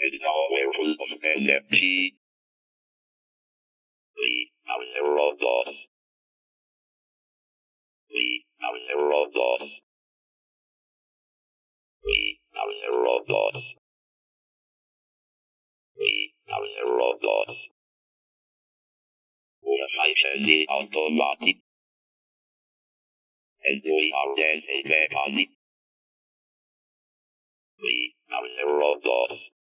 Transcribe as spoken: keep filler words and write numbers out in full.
and now we're full of S M T. We are the robots. We are the robots. We are the robots. We are the robots. Una facili automati. And we are dancing weapons. We are the robots.